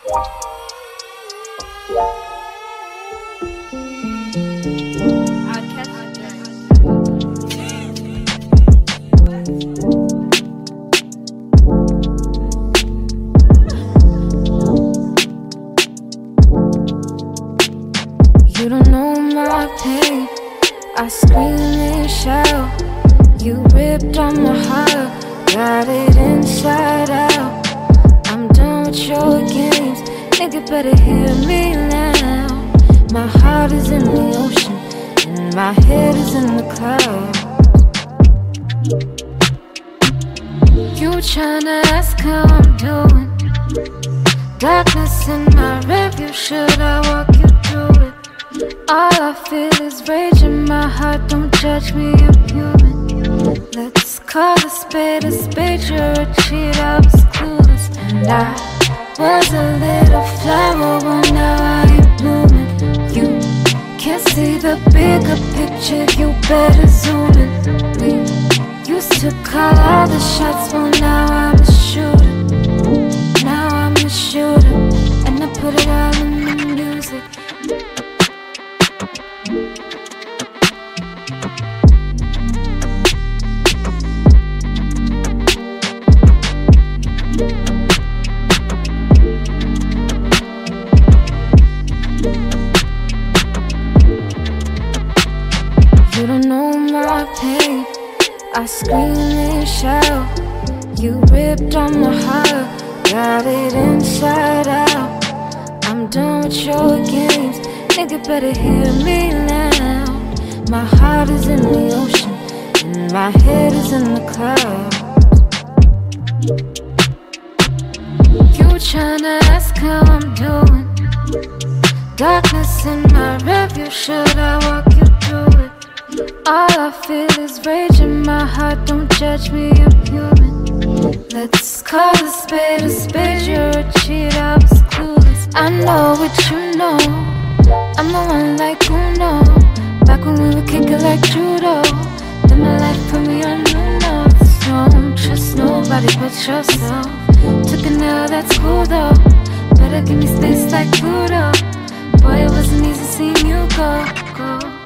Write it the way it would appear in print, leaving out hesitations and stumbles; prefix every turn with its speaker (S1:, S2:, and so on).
S1: You don't know my pain. I scream and shout. You ripped on my heart, got it inside out. I'm done with your games, nigga, better hear me now. My heart is in the ocean, and my head is in the clouds. You tryna ask how I'm doing. Darkness in my rearview, should I walk you through it? All I feel is rage in my heart, don't judge me, I'm human. Let's call a spade, you're a cheat, I was clueless. And I was a little flower, but now I am blooming. You can't see the bigger picture, you better zoom in. We used to call all the shots, well now I'm a shooter. Now I'm a shooter, and I put it all in the music. You don't know my pain. I scream and shout. You ripped on my heart, got it inside out. I'm done with your games, nigga, better hear me now. My heart is in the ocean, and my head is in the clouds. You tryna ask how I'm doing. Darkness in my rearview, should I walk you through it? All I feel is rage in my heart, don't judge me, I'm human. Let's call a spade, you're a cheat, I was clueless. I know what you know, I'm the one like Uno. Back when we would kick it like judo, then my life put me on new notes. Don't trust nobody but yourself. Took a L, that's cool though. Better give me space like Pluto. Boy, it wasn't easy seeing you go.